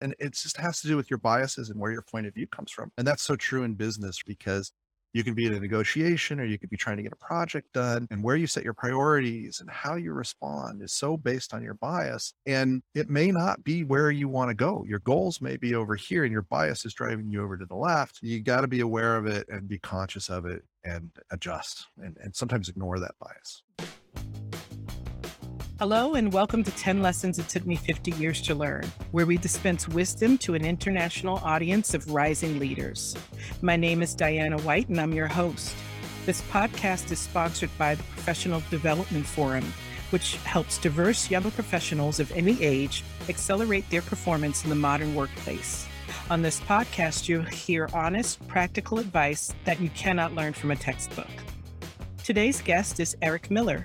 And it just has to do with your biases and where your point of view comes from. And that's so true in business because you can be in a negotiation or you could be trying to get a project done, and where you set your priorities and how you respond is so based on your bias. And it may not be where you want to go. Your goals may be over here and your bias is driving you over to the left. You got to be aware of it and be conscious of it and adjust and sometimes ignore that bias. Hello, and welcome to 10 Lessons It Took Me 50 Years to Learn, where we dispense wisdom to an international audience of rising leaders. My name is Diana White, and I'm your host. This podcast is sponsored by the Professional Development Forum, which helps diverse young professionals of any age accelerate their performance in the modern workplace. On this podcast, you'll hear honest, practical advice that you cannot learn from a textbook. Today's guest is Eric Miller.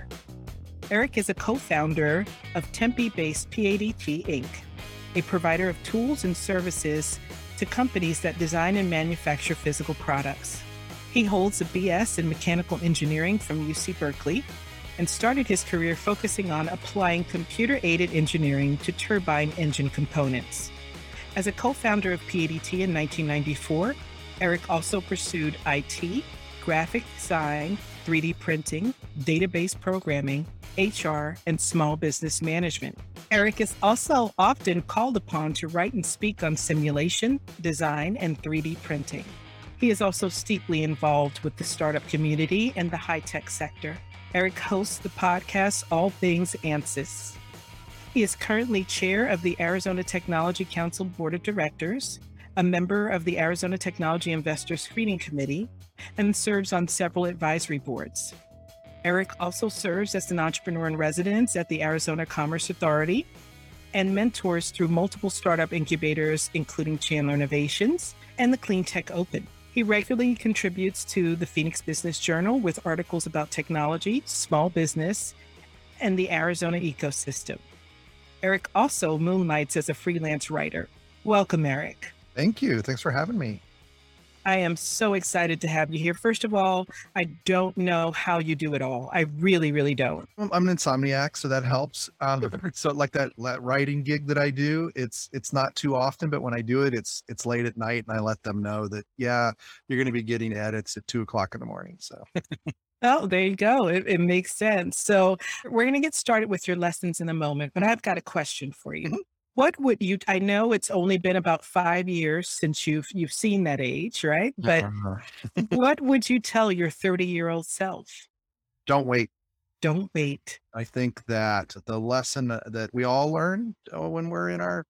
Eric is a co-founder of Tempe-based PADT Inc., a provider of tools and services to companies that design and manufacture physical products. He holds a BS in mechanical engineering from UC Berkeley and started his career focusing on applying computer-aided engineering to turbine engine components. As a co-founder of PADT in 1994, Eric also pursued IT, graphic design, 3D printing, database programming, HR, and small business management. Eric is also often called upon to write and speak on simulation, design, and 3D printing. He is also steeply involved with the startup community and the high-tech sector. Eric hosts the podcast All Things ANSYS. He is currently chair of the Arizona Technology Council Board of Directors, a member of the Arizona Technology Investor Screening Committee, and serves on several advisory boards. Eric also serves as an entrepreneur in residence at the Arizona Commerce Authority and mentors through multiple startup incubators, including Chandler Innovations and the Clean Tech Open. He regularly contributes to the Phoenix Business Journal with articles about technology, small business, and the Arizona ecosystem. Eric also moonlights as a freelance writer. Welcome, Eric. Thank you. Thanks for having me. I am so excited to have you here. First of all, I don't know how you do it all. I really, really don't. I'm an insomniac, so that helps. So like that writing gig that I do, it's not too often, but when I do it, it's late at night, and I let them know that, yeah, you're going to be getting edits at 2:00 in the morning. So Oh, there you go. It makes sense. So we're going to get started with your lessons in a moment, but I've got a question for you. Mhm. What would you, I know it's only been about 5 years since you've seen that age, right? But what would you tell your 30-year-old self? Don't wait. Don't wait. I think that the lesson that we all learn when we're in our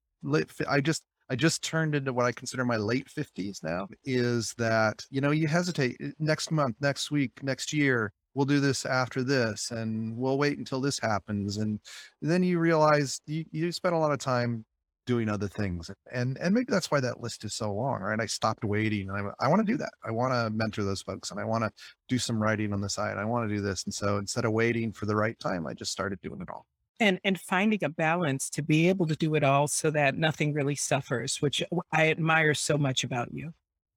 I just turned into what I consider my late 50s now, is that, you hesitate next month, next week, next year, we'll do this after this, and we'll wait until this happens. And then you realize you spent a lot of time doing other things. And maybe that's why that list is so long, right? I stopped waiting. And I want to do that. I want to mentor those folks, and I want to do some writing on the side. I want to do this. And so instead of waiting for the right time, I just started doing it all. And finding a balance to be able to do it all so that nothing really suffers, which I admire so much about you.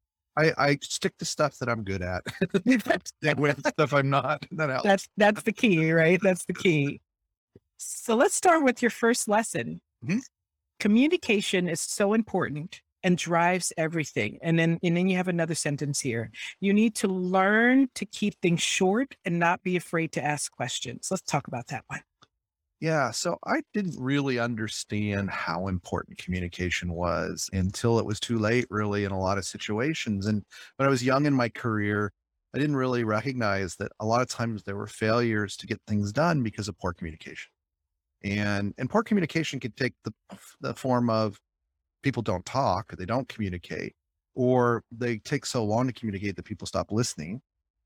I stick to stuff that I'm good at. Stay with stuff I'm not. That helps. That's the key, right? That's the key. So let's start with your first lesson. Mhm. Communication is so important and drives everything. And then you have another sentence here. You need to learn to keep things short and not be afraid to ask questions. Let's talk about that one. Yeah. So I didn't really understand how important communication was until it was too late, really, in a lot of situations. And when I was young in my career, I didn't really recognize that a lot of times there were failures to get things done because of poor communication. And poor communication could take the form of people don't talk, or they don't communicate, or they take so long to communicate that people stop listening.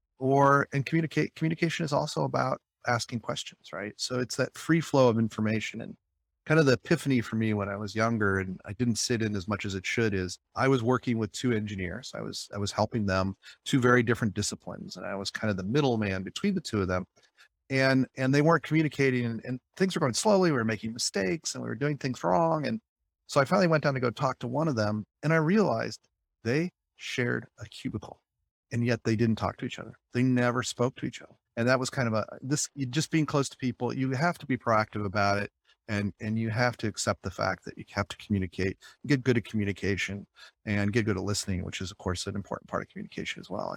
And communication is also about asking questions, right? So it's that free flow of information. And kind of the epiphany for me when I was younger and I didn't sit in as much as it should is I was working with two engineers. I was helping them, two very different disciplines, and I was kind of the middleman between the two of them. And they weren't communicating, and things were going slowly. We were making mistakes and we were doing things wrong. And so I finally went down to go talk to one of them, and I realized they shared a cubicle, and yet they didn't talk to each other. They never spoke to each other. And that was kind of just being close to people. You have to be proactive about it. And you have to accept the fact that you have to communicate, get good at communication, and get good at listening, which is of course an important part of communication as well.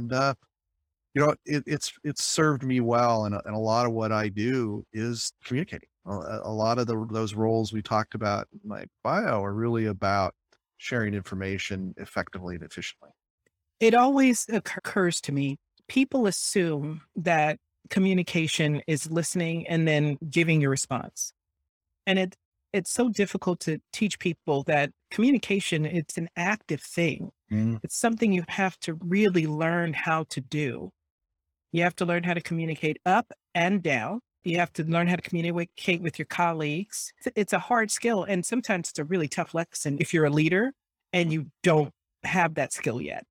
It's served me well, and a lot of what I do is communicating. A lot of those roles we talked about in my bio are really about sharing information effectively and efficiently. It always occurs to me, people assume that communication is listening and then giving your response. And it's so difficult to teach people that communication, it's an active thing. Mm, It's something you have to really learn how to do. You have to learn how to communicate up and down. You have to learn how to communicate with your colleagues. It's a hard skill. And sometimes it's a really tough lesson if you're a leader and you don't have that skill yet.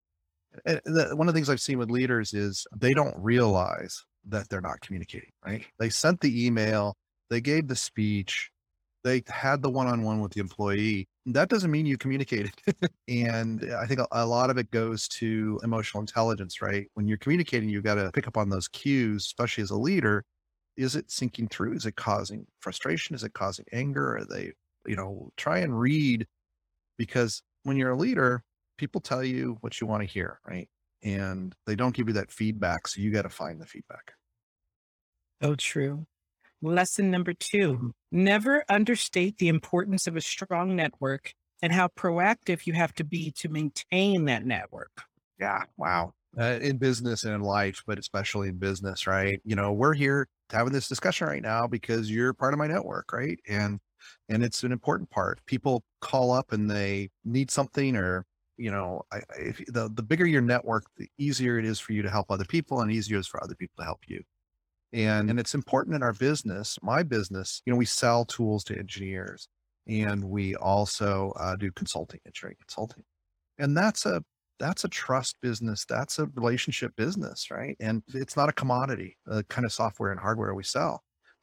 one of the things I've seen with leaders is they don't realize that they're not communicating. Right? They sent the email, they gave the speech, they had the one-on-one with the employee. That doesn't mean you communicated. And I think a lot of it goes to emotional intelligence, right? When you're communicating, you've got to pick up on those cues, especially as a leader. Is it sinking through? Is it causing frustration? Is it causing anger? Are they, try and read, because when you're a leader, people tell you what you want to hear, right? And they don't give you that feedback. So you got to find the feedback. So true. Lesson number two, never understate the importance of a strong network and how proactive you have to be to maintain that network. Yeah. Wow. In business and in life, but especially in business, right? We're here having this discussion right now because you're part of my network, right? And it's an important part. People call up and they need something, or if the bigger your network, the easier it is for you to help other people, and easier it is for other people to help you. And it's important in our business, my business, we sell tools to engineers, and we also do consulting, engineering consulting. And that's a trust business. That's a relationship business, right? And it's not a commodity, kind of software and hardware we sell.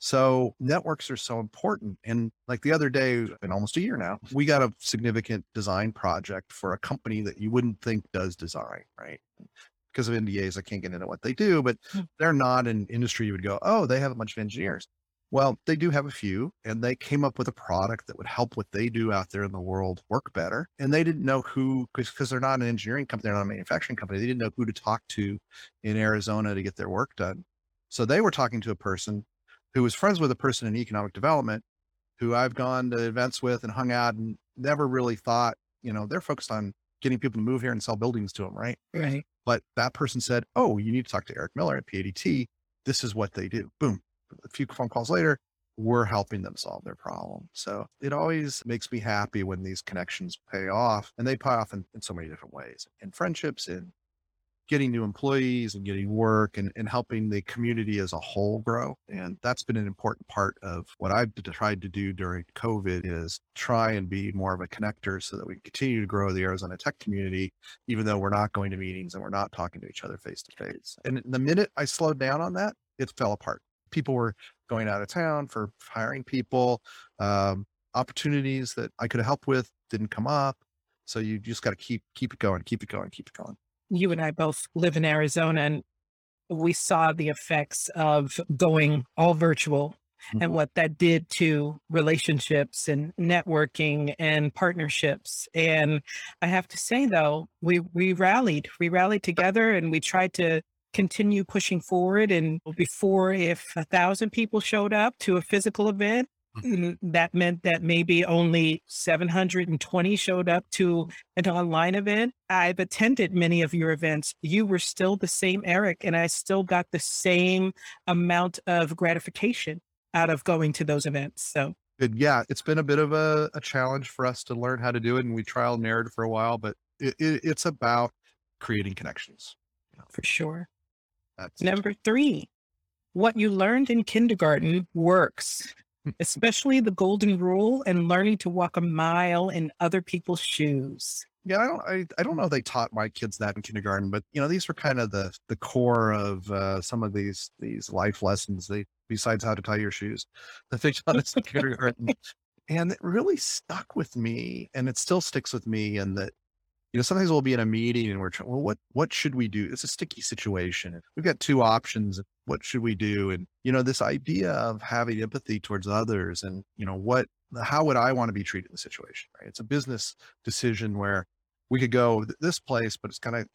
So networks are so important. And like the other day, in almost a year now, we got a significant design project for a company that you wouldn't think does design, right? Because of NDAs, I can't get into what they do, but Mm. they're not an industry you would go, oh, they have a bunch of engineers. Well, they do have a few, and they came up with a product that would help what they do out there in the world work better. And they didn't know who, because they're not an engineering company, they're not a manufacturing company. They didn't know who to talk to in Arizona to get their work done. So they were talking to a person who was friends with a person in economic development who I've gone to events with and hung out and never really thought, they're focused on getting people to move here and sell buildings to them, right? Right. But that person said, "Oh, you need to talk to Eric Miller at PADT. This is what they do." Boom. A few phone calls later, we're helping them solve their problem. So it always makes me happy when these connections pay off, and they pay off in so many different ways, in friendships, in getting new employees and getting work, and helping the community as a whole grow. And that's been an important part of what I've tried to do during COVID, is try and be more of a connector so that we continue to grow the Arizona tech community, even though we're not going to meetings and we're not talking to each other face to face. And the minute I slowed down on that, it fell apart. People were going out of town for hiring people. Opportunities that I could have helped with didn't come up. So you just got to keep it going, keep it going, keep it going. You and I both live in Arizona, and we saw the effects of going all virtual and what that did to relationships and networking and partnerships. And I have to say though, we rallied together and we tried to continue pushing forward. And before, if 1,000 people showed up to a physical event, that meant that maybe only 720 showed up to an online event. I've attended many of your events. You were still the same Eric, and I still got the same amount of gratification out of going to those events. So Yeah, it's been a bit of a challenge for us to learn how to do it, and we trial and errored for a while, but it's about creating connections. You know, for sure. that's Number three, what you learned in kindergarten works, especially the golden rule and learning to walk a mile in other people's shoes. yeah. I don't know if they taught my kids that in kindergarten, but these were kind of the core of some of these life lessons. They, besides how to tie your shoes, that they taught us in kindergarten, and it really stuck with me, and it still sticks with me. And that Sometimes we'll be in a meeting and we're trying, well, what should we do? It's a sticky situation. We've got two options. What should we do? And, this idea of having empathy towards others and, how would I want to be treated in the situation, right? It's a business decision where we could go this place, but it's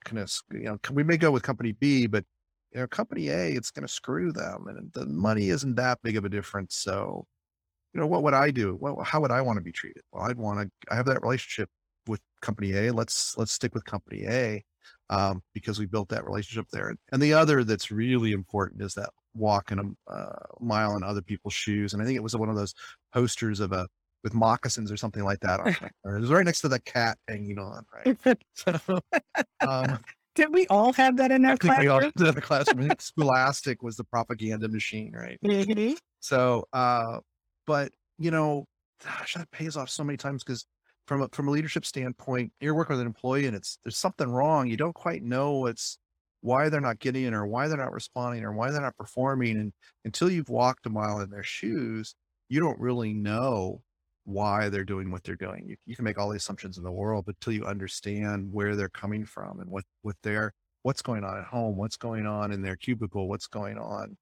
we may go with company B, but, company A, it's going to screw them and the money isn't that big of a difference. So, what would I do? How would I want to be treated? Well, I have that relationship with company A. Let's stick with company A, because we built that relationship there. And the other that's really important is that walking a mile in other people's shoes. And I think it was one of those posters with moccasins or something like that on it. Or it was right next to the cat hanging on, right? So, um, Did we all have that in our I think we all classroom? did the classroom. I think Scholastic was the propaganda machine, right? Mhm. So, but gosh, that pays off so many times because from a leadership standpoint, you're working with an employee and there's something wrong. You don't quite know why they're not getting it or why they're not responding or why they're not performing. And until you've walked a mile in their shoes, you don't really know why they're doing what they're doing. You can make all the assumptions in the world, but until you understand where they're coming from and what's going on at home, what's going on in their cubicle, what's going on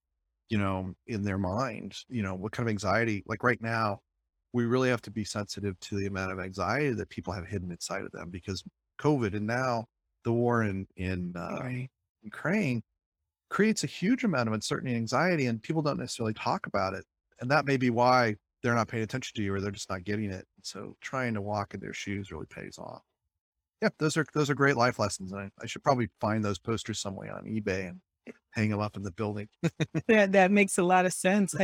in their mind, what kind of anxiety, like right now, we really have to be sensitive to the amount of anxiety that people have hidden inside of them because COVID and now the war in Right. Ukraine creates a huge amount of uncertainty and anxiety, and people don't necessarily talk about it. And that may be why they're not paying attention to you or they're just not getting it. So trying to walk in their shoes really pays off. Yeah, those are great life lessons. And I should probably find those posters somewhere on eBay and hang them up in the building. That makes a lot of sense.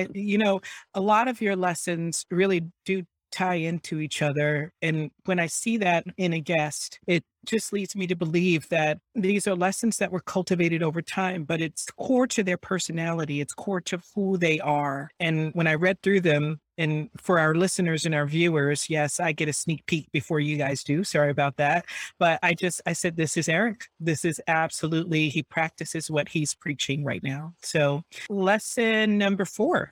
A lot of your lessons really do tie into each other. And when I see that in a guest, it just leads me to believe that these are lessons that were cultivated over time, but it's core to their personality. It's core to who they are. And when I read through them, and for our listeners and our viewers, yes, I get a sneak peek before you guys do. Sorry about that. But I said, this is Eric. This is absolutely, he practices what he's preaching right now. So, lesson number 4: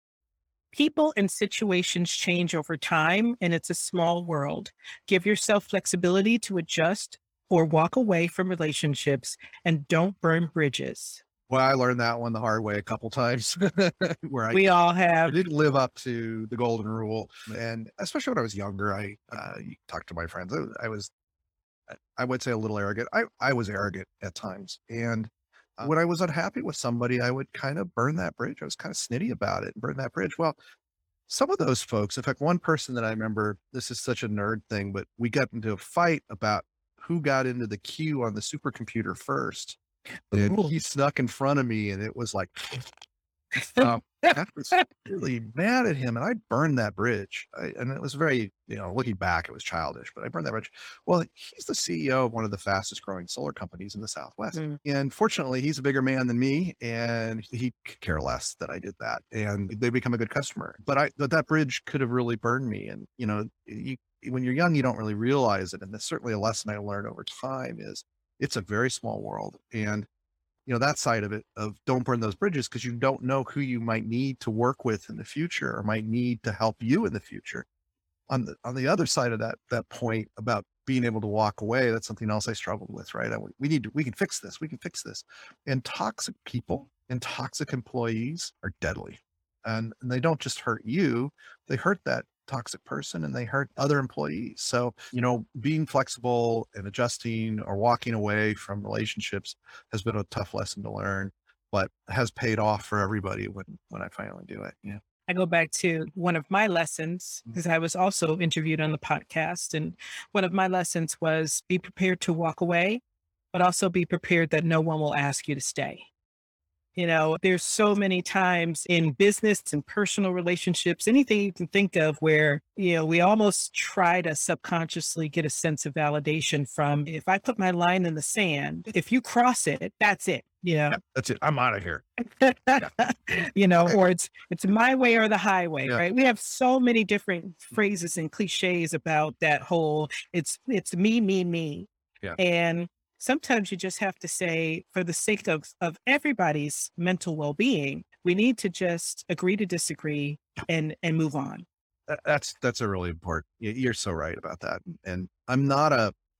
people and situations change over time, and it's a small world. Give yourself flexibility to adjust or walk away from relationships, and don't burn bridges. Well, I learned that one the hard way a couple times where We all I have. didn't live up to the golden rule. And especially when I was younger, you talk to my friends, I would say a little arrogant. I was arrogant at times. And when I was unhappy with somebody, I would kind of burn that bridge. I was kind of snitty about it and burn that bridge. Well, some of those folks, in fact, one person that I remember, this is such a nerd thing, but we got into a fight about who got into the queue on the supercomputer first. And Ooh. he snuck in front of me and it was like, I was really mad at him and I burned that bridge. And it was very, looking back, it was childish, but I burned that bridge. Well, he's the CEO of one of the fastest growing solar companies in the Southwest. Mm. And fortunately, he's a bigger man than me and he could care less that I did that. And they become a good customer. But that bridge could have really burned me. And, when you're young, you don't really realize it. And that's certainly a lesson I learned over time is it's a very small world. And that side of it of don't burn those bridges because you don't know who you might need to work with in the future or might need to help you in the future. On the other side of that point about being able to walk away, that's something else I struggled with, right? We can fix this. We can fix this. And toxic people and toxic employees are deadly. And they don't just hurt you, they hurt that toxic person and they hurt other employees. So, being flexible and adjusting or walking away from relationships has been a tough lesson to learn, but has paid off for everybody when I finally do it. Yeah. I go back to one of my lessons because I was also interviewed on the podcast. And one of my lessons was be prepared to walk away, but also be prepared that no one will ask you to stay. There's so many times in business and personal relationships, anything you can think of where, we almost try to subconsciously get a sense of validation from if I put my line in the sand, if you cross it, that's it. Yeah, that's it. I'm out of here. Yeah. Or it's my way or the highway, Yeah. right? We have so many different phrases and cliches about that whole it's me, me, me. Yeah. And sometimes you just have to say, for the sake of everybody's mental well-being, we need to just agree to disagree and move on. That's a really important. You're so right about that. And I'm not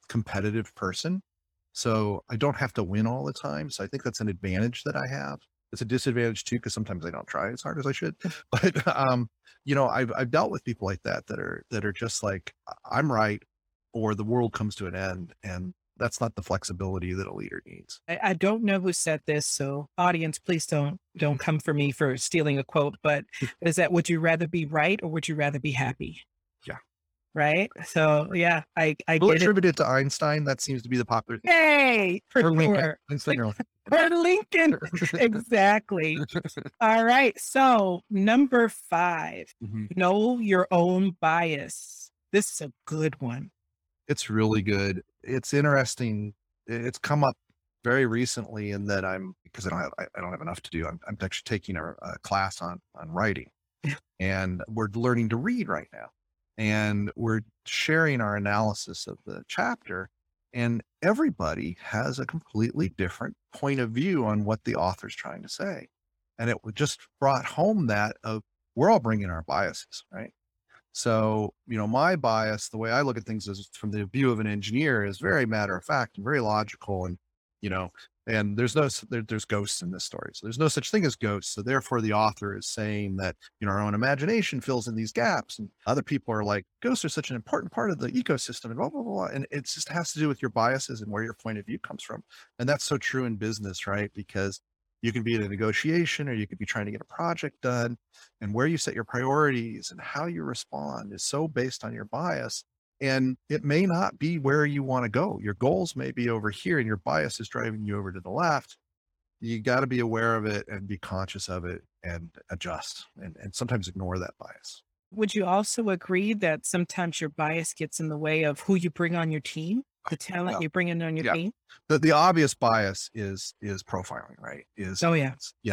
competitive person. So I don't have to win all the time. So I think that's an advantage that I have. It's a disadvantage too, because sometimes I don't try as hard as I should. But I've dealt with people like that are just like, I'm right, or the world comes to an end. And that's not the flexibility that a leader needs. I don't know who said this, so audience, please don't come for me for stealing a quote, but is that would you rather be right or would you rather be happy? Yeah. Right? So yeah, I We'll get it. attribute it to Einstein. That seems to be the popular thing. Yay! For Or Lincoln. sure. Einstein or For Lincoln. Exactly. All right. So number 5, Mhm. know your own bias. This is a good one. It's really good. It's interesting. It's come up very recently in that because I don't have enough to do. I'm actually taking a class on writing, and we're learning to read right now, and we're sharing our analysis of the chapter, and everybody has a completely different point of view on what the author's trying to say, and just brought home that of we're all bringing our biases, right? So, my bias, the way I look at things is from the view of an engineer is very matter of fact and very logical. You know, and there's ghosts in this story. So there's no such thing as ghosts. So therefore the author is saying that, our own imagination fills in these gaps, and other people are like, ghosts are such an important part of the ecosystem and blah, blah, blah. And it just has to do with your biases and where your point of view comes from. And that's so true in business, right? Because you can be in a negotiation or you could be trying to get a project done, and where you set your priorities and how you respond is so based on your bias. And it may not be where you want to go. Your goals may be over here and your bias is driving you over to the left. You got to be aware of it and be conscious of it and adjust and sometimes ignore that bias. Would you also agree that sometimes your bias gets in the way of who you bring on your team, the talent Yeah. you bring in on your Yeah. team? The obvious bias is profiling, right? Oh, yeah.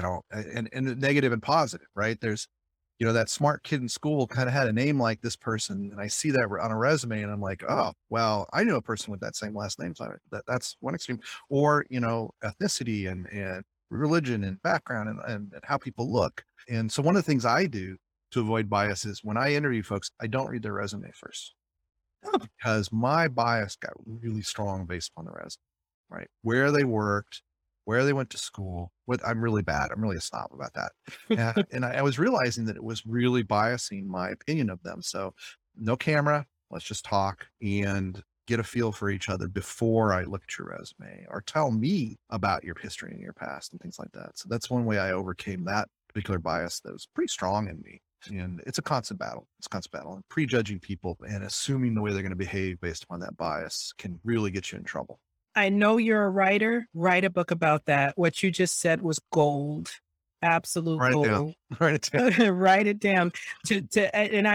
And negative and positive, right? There's, that smart kid in school kind of had a name like this person. And I see that on a resume and I'm like, oh, well, I knew a person with that same last name. So that's one extreme. Or, ethnicity and religion and background and how people look. And so one of the things I do to avoid bias is when I interview folks, I don't read their resume first, because my bias got really strong based on the resume, right? Where they worked, where they went to school. I'm really bad. I'm really a snob about that. And I was realizing that it was really biasing my opinion of them. So no camera, let's just talk and get a feel for each other before I look at your resume, or tell me about your history and your past and things like that. So that's one way I overcame that particular bias that was pretty strong in me. And it's a constant battle. It's a constant battle. And prejudging people and assuming the way they're going to behave based upon that bias can really get you in trouble. I know you're a writer. Write a book about that. What you just said was gold. Absolute Write it down. gold. Write it down. Write it down. And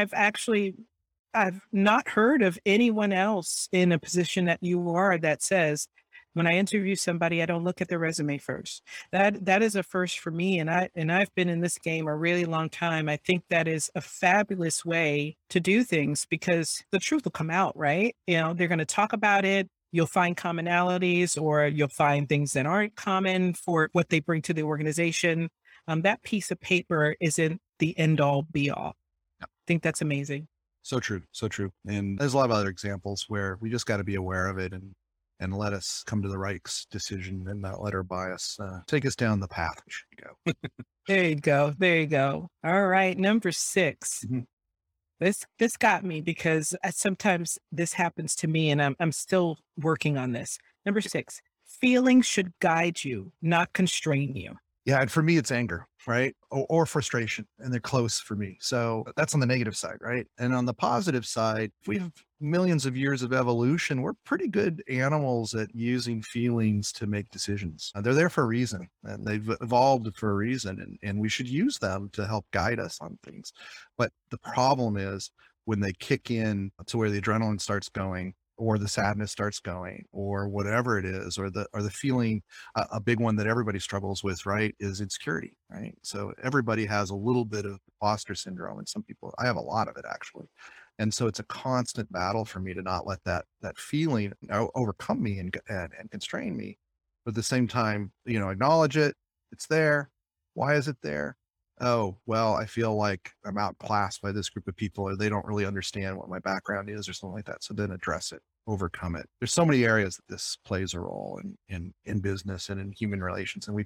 I've not heard of anyone else in a position that you are that says, when I interview somebody, I don't look at their resume first. That is a first for me. And I've been in this game a really long time. I think that is a fabulous way to do things because the truth will come out, right? They're going to talk about it. You'll find commonalities or you'll find things that aren't common for what they bring to the organization. That piece of paper isn't the end all be all. I think that's amazing. So true. So true. And there's a lot of other examples where we just got to be aware of it and let us come to the right decision and not let our bias take us down the path we should go. There you go. There you go. All right. Number 6. Mhm. This got me because sometimes this happens to me and I'm still working on this. Number 6, feelings should guide you, not constrain you. Yeah. And for me, it's anger, right? Or frustration. And they're close for me. So that's on the negative side, right? And on the positive side, if we have millions of years of evolution, we're pretty good animals at using feelings to make decisions. They're there for a reason and they've evolved for a reason. And we should use them to help guide us on things. But the problem is when they kick in to where the adrenaline starts going, or the sadness starts going, or whatever it is, or the feeling, a big one that everybody struggles with, right, is insecurity, right? So everybody has a little bit of imposter syndrome, and some people, I have a lot of it actually. And so it's a constant battle for me to not let that feeling overcome me and constrain me. But at the same time, acknowledge it. It's there. Why is it there? Oh, well, I feel like I'm outclassed by this group of people, or they don't really understand what my background is, or something like that. So then address it. overcome it. There's so many areas that this plays a role in business and in human relations. And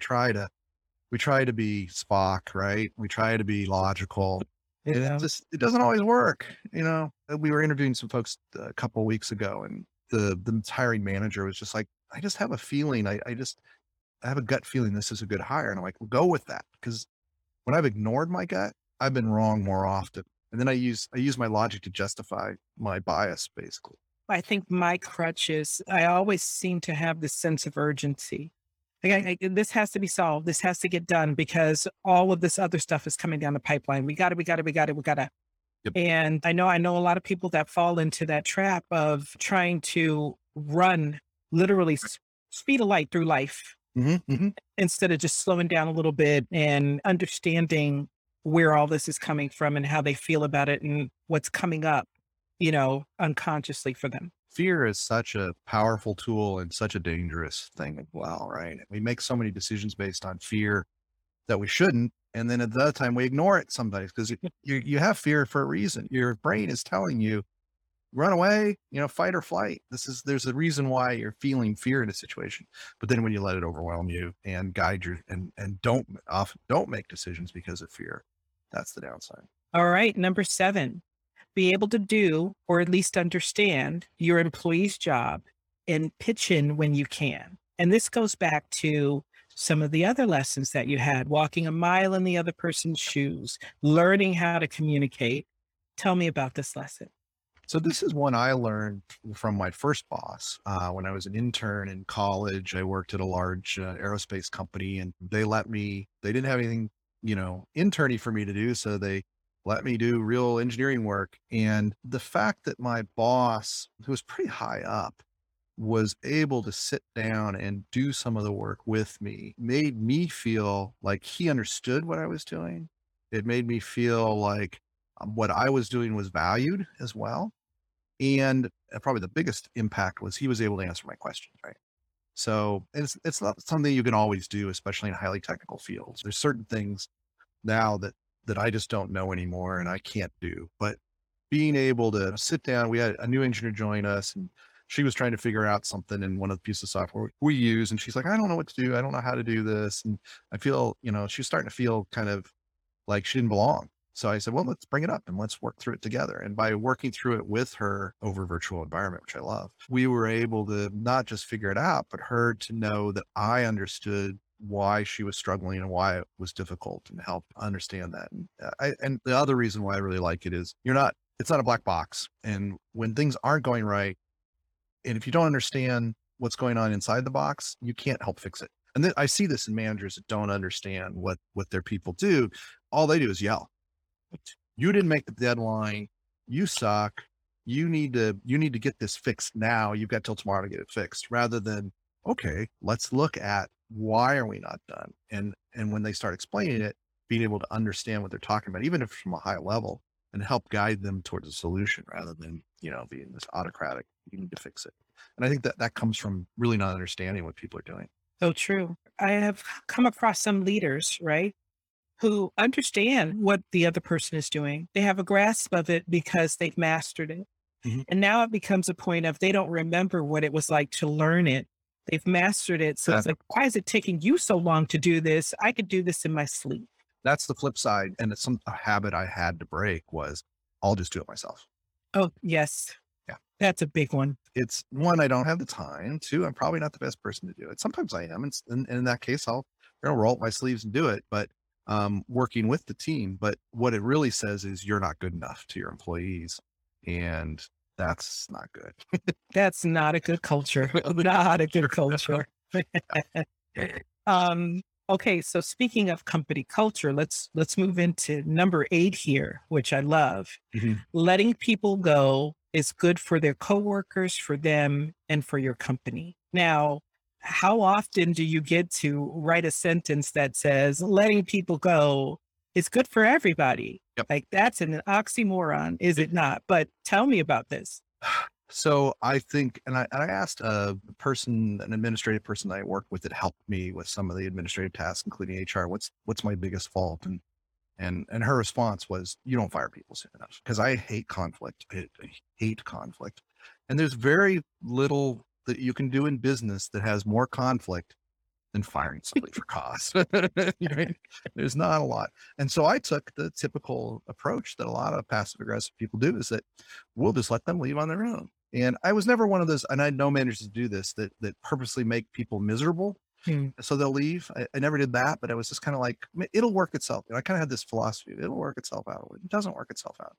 we try to be Spock, right? We try to be logical. And Yeah. it doesn't always work. We were interviewing some folks a couple of weeks ago, and the hiring manager was just like, I just have a feeling. I have a gut feeling this is a good hire. And I'm like, well, go with that. Because when I've ignored my gut, I've been wrong more often. And then I use my logic to justify my bias, basically. I think my crutch is I always seem to have this sense of urgency. Like this has to be solved. This has to get done because all of this other stuff is coming down the pipeline. We got to. Yep. And I know a lot of people that fall into that trap of trying to run literally speed of light through life instead of just slowing down a little bit and understanding where all this is coming from and how they feel about it and what's coming up, unconsciously for them. Fear is such a powerful tool and such a dangerous thing as well, right? We make so many decisions based on fear that we shouldn't. And then at the other time we ignore it sometimes because you have fear for a reason. Your brain is telling you, run away, fight or flight. There's a reason why you're feeling fear in a situation. But then when you let it overwhelm you and guide you and don't make decisions because of fear, that's the downside. All right. Number 7, be able to do, or at least understand your employee's job and pitch in when you can. And this goes back to some of the other lessons that you had, walking a mile in the other person's shoes, learning how to communicate. Tell me about this lesson. So this is one I learned from my first boss. When I was an intern in college, I worked at a large aerospace company, and they didn't have anything, interny for me to do. So they let me do real engineering work. And the fact that my boss, who was pretty high up, was able to sit down and do some of the work with me made me feel like he understood what I was doing. It made me feel like what I was doing was valued as well. And probably the biggest impact was he was able to answer my questions, right? So it's not something you can always do, especially in highly technical fields. There's certain things now that I just don't know anymore and I can't do. But being able to sit down, we had a new engineer join us, and she was trying to figure out something in one of the pieces of software we use. And she's like, I don't know what to do. I don't know how to do this. And I feel, she was starting to feel kind of like she didn't belong. So I said, well, let's bring it up and let's work through it together. And by working through it with her over virtual environment, which I love, we were able to not just figure it out, but her to know that I understood why she was struggling and why it was difficult, and help understand that. And the other reason why I really like it is it's not a black box. And when things aren't going right, and if you don't understand what's going on inside the box, you can't help fix it. And I see this in managers that don't understand what their people do. All they do is yell. You didn't make the deadline. You suck. You need to get this fixed now. You've got till tomorrow to get it fixed, rather than, okay, let's look at why are we not done? And when they start explaining it, being able to understand what they're talking about, even if from a high level, and help guide them towards a solution rather than, being this autocratic, you need to fix it. And I think that comes from really not understanding what people are doing. So true. I have come across some leaders, right, who understand what the other person is doing. They have a grasp of it because they've mastered it. Mhm. And now it becomes a point of they don't remember what it was like to learn it. They've mastered it. So it's like, why is it taking you so long to do this? I could do this in my sleep. That's the flip side. And it's a habit I had to break was I'll just do it myself. Oh, yes. Yeah. That's a big one. It's one, I don't have the time. Two, I'm probably not the best person to do it. Sometimes I am. And in that case, I'll roll up my sleeves and do it, but working with the team. But what it really says is you're not good enough to your employees. And that's not good. That's not a good culture. Not a good culture. Okay. So speaking of company culture, let's move into number 8 here, which I love. Mhm. Letting people go is good for their coworkers, for them, and for your company. Now, how often do you get to write a sentence that says letting people go is good for everybody? Yep. Like that's an oxymoron, is it not? But tell me about this. So I think, and I asked an administrative person that I worked with that helped me with some of the administrative tasks, including HR, what's my biggest fault? And her response was, you don't fire people soon enough, because I hate conflict. I hate conflict. And there's very little that you can do in business that has more conflict than firing somebody for cause. Right? There's not a lot. And so I took the typical approach that a lot of passive aggressive people do is that we'll just let them leave on their own. And I was never one of those, and I know managers do this that purposely make people miserable Mm. so they'll leave. I never did that, but I was just kind of like, It'll work itself." I kind of had this philosophy, it'll work itself out. It doesn't work itself out.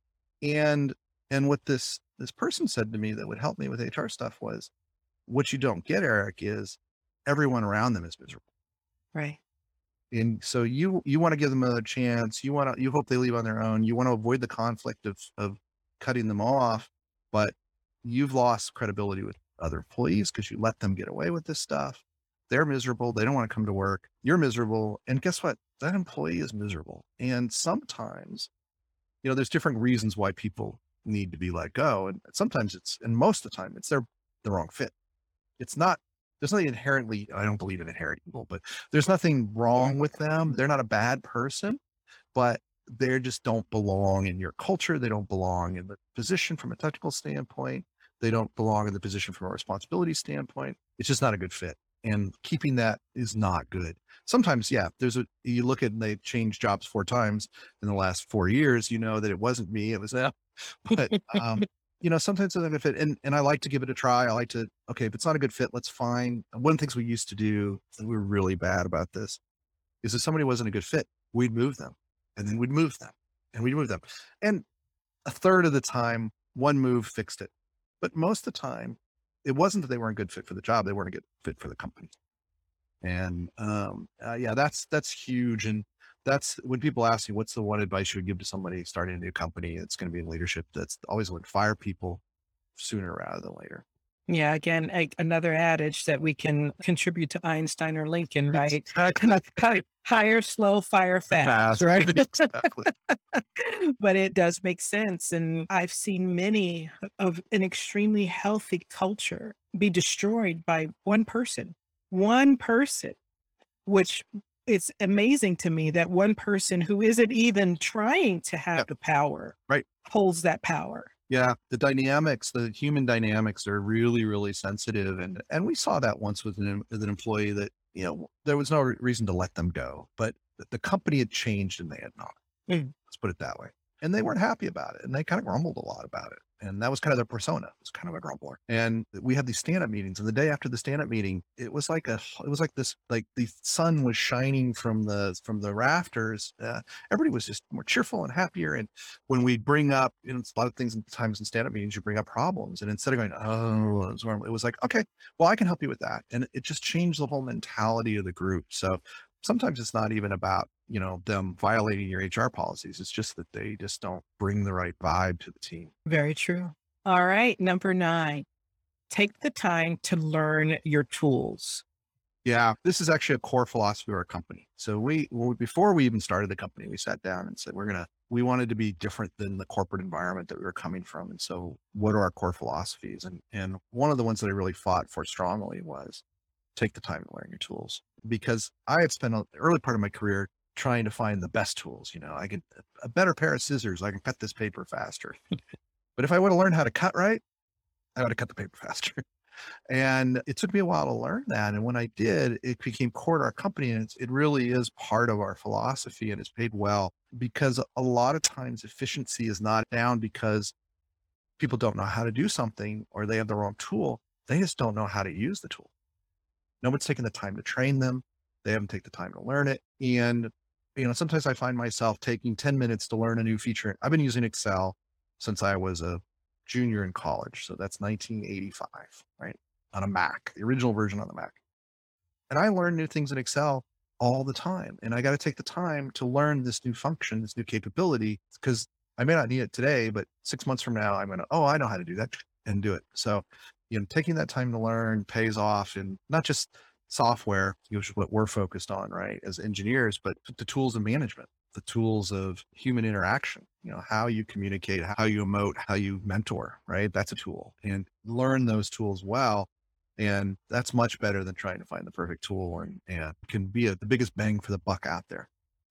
And what this person said to me that would help me with HR stuff was, what you don't get, Eric, is everyone around them is miserable. Right. And so you want to give them another chance. You hope they leave on their own. You want to avoid the conflict of cutting them off, but you've lost credibility with other employees because you let them get away with this stuff. They're miserable. They don't want to come to work. You're miserable. And guess what? That employee is miserable. And sometimes, there's different reasons why people need to be let go. And sometimes and most of the time, it's the wrong fit. It's not, there's nothing inherently, I don't believe in inherent evil, but there's nothing wrong with them. They're not a bad person, but they just don't belong in your culture. They don't belong in the position from a technical standpoint. They don't belong in the position from a responsibility standpoint. It's just not a good fit. And keeping that is not good. Sometimes, yeah, you look at, and they changed jobs 4 times in the last 4 years, that it wasn't me, it was them. But, sometimes it's not a good fit. And I like to give it a try. I like to, okay, if it's not a good fit, let's find one of the things we used to do, and we were really bad about this, is if somebody wasn't a good fit, we'd move them and then we'd move them and we'd move them. And a third of the time, one move fixed it. But most of the time, it wasn't that they weren't a good fit for the job. They weren't a good fit for the company. And yeah, that's huge. And that's when people ask you, what's the one advice you would give to somebody starting a new company? It's going to be in leadership. That's always would fire people sooner rather than later. Yeah, again, another adage that we can contribute to Einstein or Lincoln, right? Exactly. Hire slow, fire fast, Fast. right? Exactly. But it does make sense. And I've seen many of an extremely healthy culture be destroyed by one person, which it's amazing to me that one person who isn't even trying to have Yep. the power Right. holds that power. Yeah, the human dynamics are really, really sensitive, and we saw that once with an employee that there was no reason to let them go, but the company had changed and they had not. Mm. Let's put it that way, and they weren't happy about it, and they kind of grumbled a lot about it, and that was kind of their persona. It was kind of a grumbler, and we had these stand up meetings, and the day after the stand up meeting, it was like the sun was shining from the rafters. Everybody was just more cheerful and happier, and when we bring up, it's a lot of things times in stand-up meetings, you bring up problems. And instead of going, "Oh, it was like, okay, well, I can help you with that." And it just changed the whole mentality of the group. So sometimes it's not even about, them violating your HR policies. It's just that they just don't bring the right vibe to the team. Very true. All right. Number 9, take the time to learn your tools. Yeah, this is actually a core philosophy of our company. So before we even started the company, we sat down and said, we wanted to be different than the corporate environment that we were coming from. And so what are our core philosophies? And one of the ones that I really fought for strongly was take the time to learn your tools, because I had spent the early part of my career trying to find the best tools. I can a better pair of scissors. I can cut this paper faster. But if I would have learned how to cut right, I would have cut the paper faster. And it took me a while to learn that. And when I did, it became core to our company. And it really is part of our philosophy, and it's paid well, because a lot of times efficiency is not down because people don't know how to do something or they have the wrong tool. They just don't know how to use the tool. No one's taken the time to train them. They haven't taken the time to learn it. And, sometimes I find myself taking 10 minutes to learn a new feature. I've been using Excel since I was a junior in college. So that's 1985, right? On a Mac, the original version on the Mac. And I learn new things in Excel all the time. And I got to take the time to learn this new function, this new capability, because I may not need it today, but 6 months from now, I'm going to, oh, I know how to do that and do it. So, taking that time to learn pays off, and not just software, which is what we're focused on, right, as engineers, but the tools of management, the tools of human interaction, how you communicate, how you emote, how you mentor, right? That's a tool, and learn those tools well. And that's much better than trying to find the perfect tool, and can be the biggest bang for the buck out there.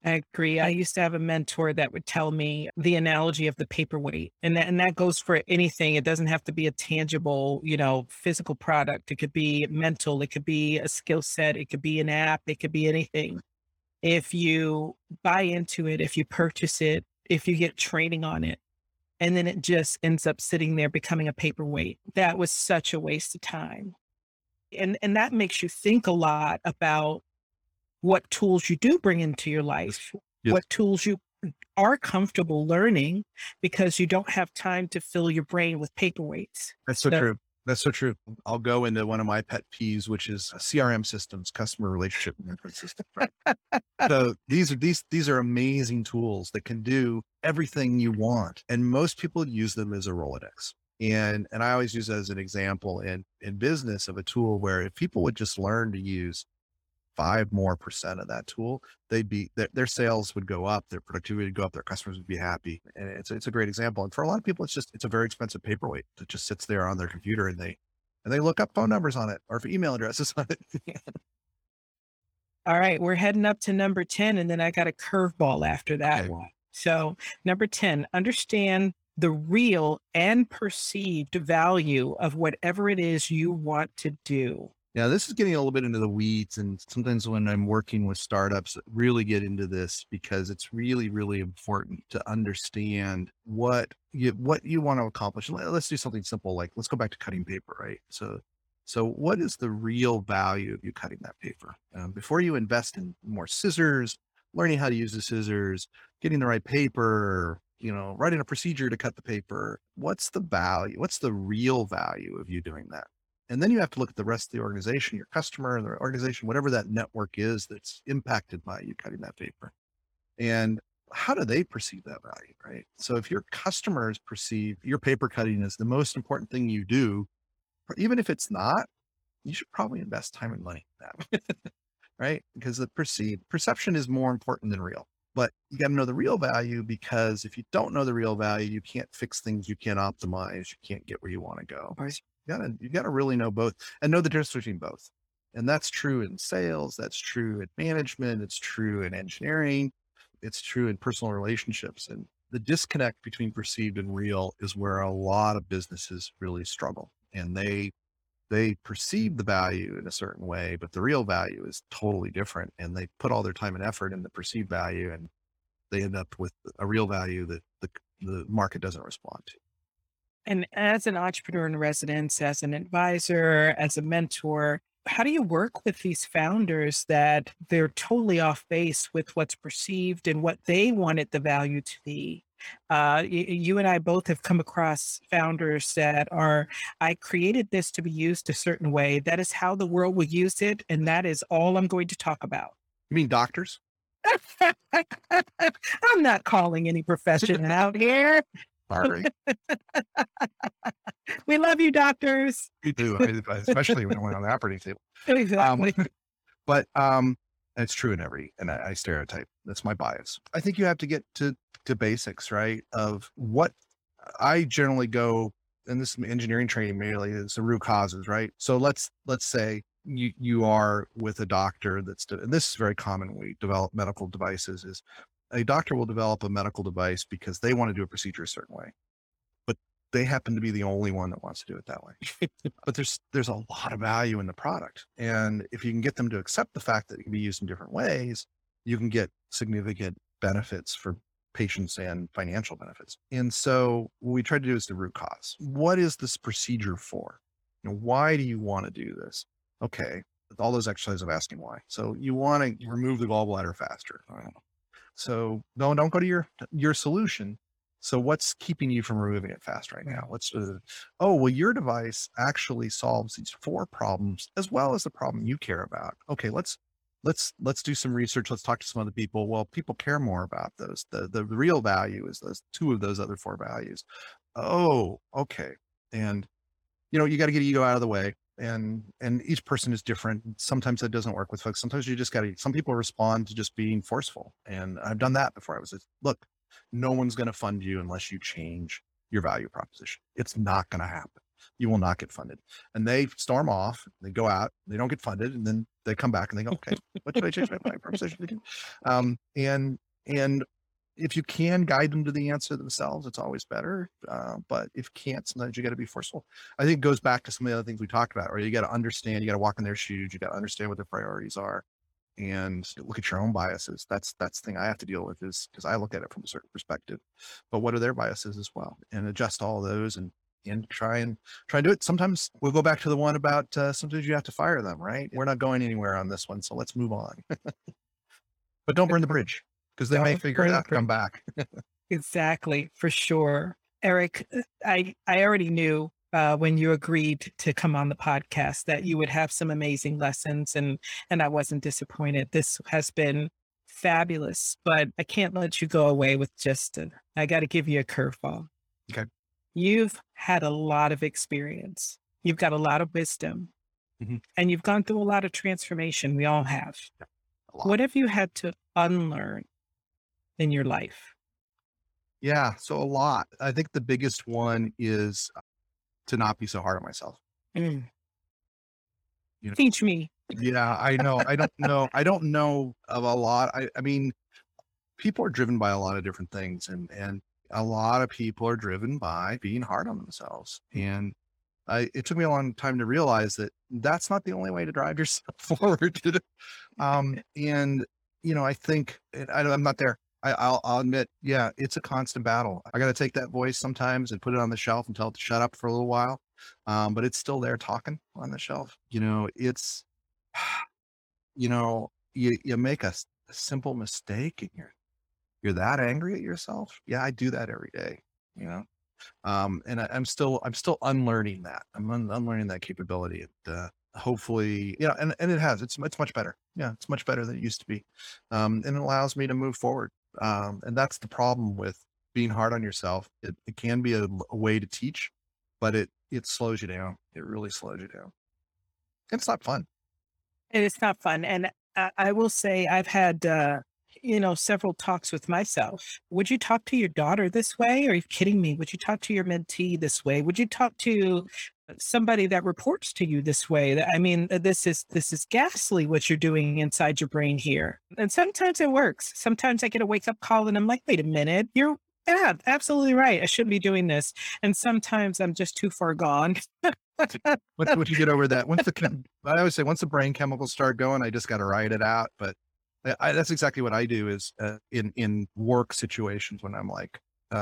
I agree. I used to have a mentor that would tell me the analogy of the paperweight. And that goes for anything. It doesn't have to be a tangible, physical product. It could be mental, it could be a skill set, it could be an app, it could be anything. If you buy into it, if you purchase it, if you get training on it, and then it just ends up sitting there becoming a paperweight, that was such a waste of time. And that makes you think a lot about what tools you do bring into your life, Yes. what tools you are comfortable learning because you don't have time to fill your brain with paperweights. That's so So, true. That's so true. I'll go into one of my pet peeves, which is CRM systems, customer relationship management systems. Right. So these are amazing tools that can do everything you want, and most people use them as a Rolodex. And I always use that as an example in business of a tool where if people would just learn to use 5% more of that tool, their sales would go up, their productivity would go up, their customers would be happy. And it's a great example. And for a lot of people, it's a very expensive paperweight that just sits there on their computer and they look up phone numbers on it or for email addresses on it. all right, we're heading up to number 10, and then I got a curveball after that Okay. one. So, number 10, understand the real and perceived value of whatever it is you want to do. Now, this is getting a little bit into the weeds. And sometimes when I'm working with startups, really get into this because it's really, really important to understand what you want to accomplish. Let's do something simple. Like let's go back to cutting paper, right? So what is the real value of you cutting that paper? Before you invest in more scissors, learning how to use the scissors, getting the right paper, writing a procedure to cut the paper, what's the value? What's the real value of you doing that? And then you have to look at the rest of the organization, your customer, the organization, whatever that network is that's impacted by you cutting that paper. And how do they perceive that value, right? So if your customers perceive your paper cutting as the most important thing you do, or even if it's not, you should probably invest time and money in that, right? Because the perception is more important than real. But you got to know the real value because if you don't know the real value, you can't fix things, you can't optimize, you can't get where you want to go. Right. You gotta really know both and know the difference between both. And that's true in sales, that's true in management, it's true in engineering, it's true in personal relationships. And the disconnect between perceived and real is where a lot of businesses really struggle. And they perceive the value in a certain way, but the real value is totally different. And they put all their time and effort in the perceived value and they end up with a real value that the market doesn't respond to. And as an entrepreneur in residence, as an advisor, as a mentor, how do you work with these founders that they're totally off base with what's perceived and what they wanted the value to be? You and I both have come across founders that are, I created this to be used a certain way. That is how the world will use it. And that is all I'm going to talk about. You mean doctors? I'm not calling any profession out here. Sorry. We love you, doctors. We do, especially when we're on the operating table. Exactly. But it's true in I stereotype. That's my bias. I think you have to get to basics, right? Of what I generally go, and this is engineering training mainly is the root causes, right? So let's say you are with a doctor and this is very common when we develop medical devices, is a doctor will develop a medical device because they want to do a procedure a certain way, but they happen to be the only one that wants to do it that way. But there's a lot of value in the product. And if you can get them to accept the fact that it can be used in different ways, you can get significant benefits for patients and financial benefits. And so what we try to do is the root cause. What is this procedure for? Why do you want to do this? Okay. All those exercises of asking why. So you want to remove the gallbladder faster. I don't know. So don't go to your solution. So what's keeping you from removing it fast right now? Your device actually solves these 4 problems as well as the problem you care about. Okay, let's do some research. Let's talk to some other people. Well, people care more about those. The real value is those 2 of those other 4 values. Oh, okay. And you got to get ego out of the way. And each person is different. Sometimes that doesn't work with folks. Sometimes you just some people respond to just being forceful. And I've done that before. Look, no one's going to fund you unless you change your value proposition. It's not going to happen. You will not get funded. And they storm off, they go out, they don't get funded, and then they come back and they go, okay, what should I change my proposition to do? And if you can guide them to the answer themselves, it's always better. But if you can't, sometimes you got to be forceful. I think it goes back to some of the other things we talked about, or you got to understand, you got to walk in their shoes, you got to understand what their priorities are and look at your own biases. That's the thing I have to deal with, is because I look at it from a certain perspective, but what are their biases as well, and adjust all of those and try and do it. Sometimes we'll go back to the one about sometimes you have to fire them, right? We're not going anywhere on this one, so let's move on. But don't burn the bridge, because they may Don't figure it burn the out, come back. Exactly, for sure. Eric, I already knew when you agreed to come on the podcast that you would have some amazing lessons, and I wasn't disappointed. This has been fabulous, but I can't let you go away with just I got to give you a curveball. Okay. You've had a lot of experience. You've got a lot of wisdom, Mhm. and you've gone through a lot of transformation. We all have. A lot. What have you had to unlearn in your life? Yeah, so a lot. I think the biggest one is to not be so hard on myself. Mm. You know, Teach me. yeah, I know. I don't know of a lot. I mean, people are driven by a lot of different things, and a lot of people are driven by being hard on themselves. And it took me a long time to realize that that's not the only way to drive yourself forward. And I think I'm not there. I'll admit, yeah, it's a constant battle. I got to take that voice sometimes and put it on the shelf and tell it to shut up for a little while. But it's still there talking on the shelf. It's, you make a simple mistake and you're that angry at yourself. Yeah, I do that every day, you know? And I'm still unlearning that. I'm unlearning that capability. And, hopefully, and it's much better. Yeah, it's much better than it used to be. And it allows me to move forward. And that's the problem with being hard on yourself. It can be a way to teach, but it slows you down. It really slows you down. It's not fun. And it's not fun. And I will say I've had, several talks with myself. Would you talk to your daughter this way? Are you kidding me? Would you talk to your mentee this way? Would you talk to somebody that reports to you this way? I mean, this is ghastly what you're doing inside your brain here. And sometimes it works. Sometimes I get a wake up call and I'm like, wait a minute, you're yeah, absolutely right. I shouldn't be doing this. And sometimes I'm just too far gone. Once you get over that, I always say, once the brain chemicals start going, I just got to ride it out. But that's exactly what I do is in work situations when I'm like,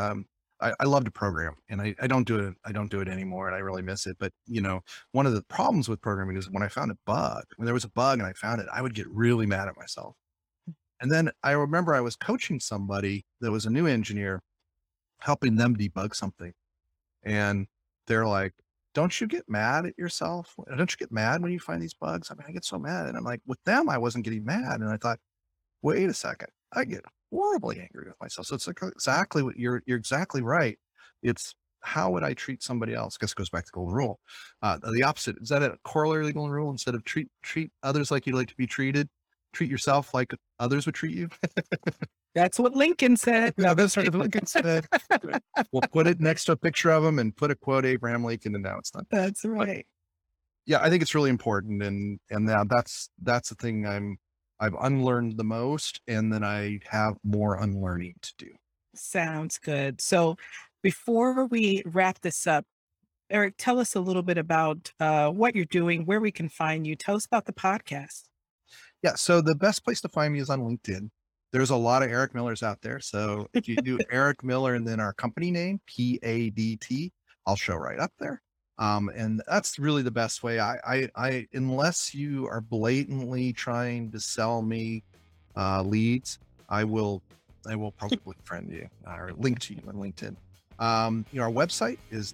I love to program, and I don't do it. I don't do it anymore, and I really miss it. But one of the problems with programming is when there was a bug and I found it, I would get really mad at myself. And then I remember I was coaching somebody that was a new engineer, helping them debug something. And they're like, don't you get mad at yourself? Don't you get mad when you find these bugs? I mean, I get so mad. And I'm like, with them, I wasn't getting mad. And I thought, wait a second, I get horribly angry with myself. So it's like exactly what you're exactly right. It's how would I treat somebody else? I guess it goes back to the golden rule. The opposite. Is that a corollary golden rule? Instead of treat others like you'd like to be treated, treat yourself like others would treat you. That's what Lincoln said. Yeah, that's what Lincoln said. We'll put it next to a picture of him and put a quote Abraham Lincoln, and now it's done. That's But right. yeah, I think it's really important, and now that's the thing I've unlearned the most, and then I have more unlearning to do. Sounds good. So before we wrap this up, Eric, tell us a little bit about what you're doing, where we can find you. Tell us about the podcast. Yeah, so the best place to find me is on LinkedIn. There's a lot of Eric Millers out there. So if you do Eric Miller and then our company name, PADT, I'll show right up there. And that's really the best way. I unless you are blatantly trying to sell me leads, I will probably friend you or link to you on LinkedIn. Our website is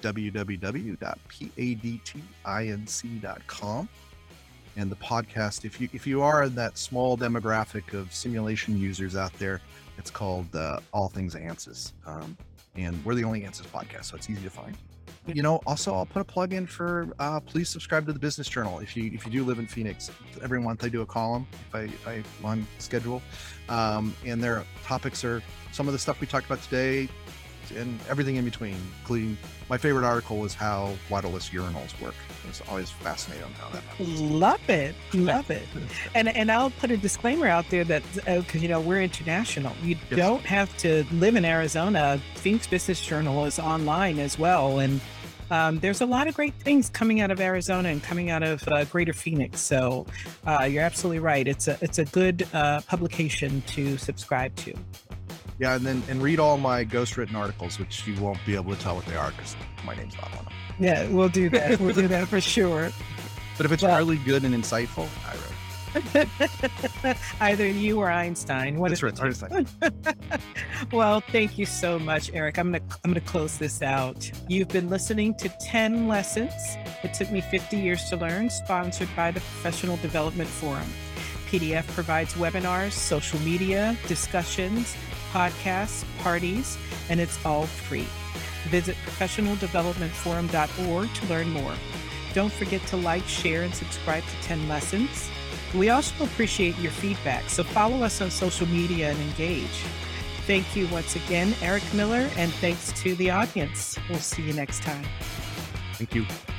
www.padtinc.com. And the podcast, if you are in that small demographic of simulation users out there, it's called All Things ANSYS. And we're the only ANSYS podcast, so it's easy to find. Also, I'll put a plug in for please subscribe to the Business Journal if you do live in Phoenix. Every month I do a column if I'm on schedule. And their topics are some of the stuff we talked about today, and everything in between, including my favorite article was how waterless urinals work. I was always fascinated on how that happens. Love it. Love it. And I'll put a disclaimer out there that, because, we're international. You Yes. don't have to live in Arizona. Phoenix Business Journal is online as well. And there's a lot of great things coming out of Arizona and coming out of Greater Phoenix. So you're absolutely right. It's a good publication to subscribe to. Yeah, and read all my ghostwritten articles, which you won't be able to tell what they are because my name's not on them. Yeah, we'll do that. We'll do that for sure. But if it's Well- really good and insightful, I wrote. Either you or Einstein. One That's of the right. two. Well, thank you so much, Eric. I'm gonna close this out. You've been listening to 10 Lessons It Took Me 50 Years to Learn, sponsored by the Professional Development Forum. PDF provides webinars, social media, discussions, podcasts, parties, and it's all free. Visit professionaldevelopmentforum.org to learn more. Don't forget to like, share, and subscribe to 10 Lessons. We also appreciate your feedback, so follow us on social media and engage. Thank you once again, Eric Miller, and thanks to the audience. We'll see you next time. Thank you.